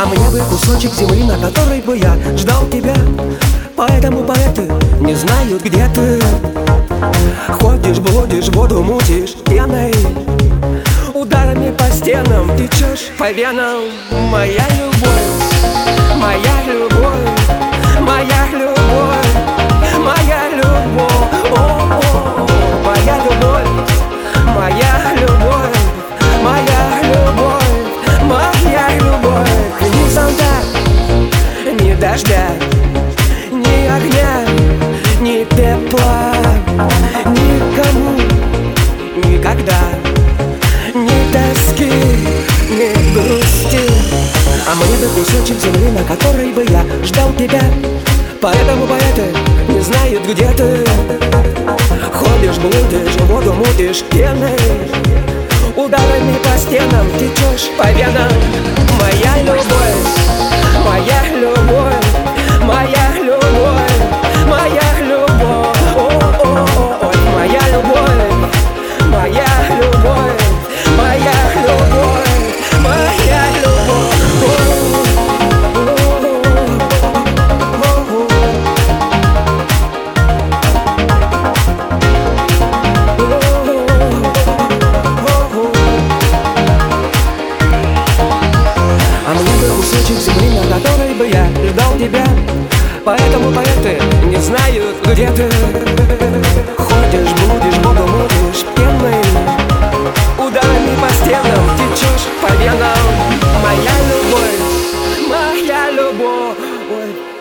мне бы кусочек земли, на которой бы я ждал тебя. Поэтому поэты не знают, где ты. Ходишь, блудишь, воду мутишь пеной, ударами по стенам течешь по венам. Моя любовь, моя любовь, моя любовь, моя любовь, о-о-о. Моя любовь, моя любовь, моя любовь, моя любовь. Ни зонта, ни дождя, ни огня, ни тепла, никому, никогда, ни тоски, ни грусти. А мне бы кусочек земли, на которой бы я ждал тебя. Поэтому поэты не знают, где ты. Ходишь, блудишь, воду мутишь пеной, ударами по стенам течешь по венам. Моя любовь, моя любовь, моя любовь, моя любовь, о-о-о-о. Моя любовь, моя любовь, моя любовь, моя любовь. А мне бы кусочек земли, на которой бы я ждал тебя. Поэтому поэты не знают, где ты. Ходишь, блудишь, воду мутишь пеной, ударами по стенам течешь по венам. Моя любовь, моя любовь, ой.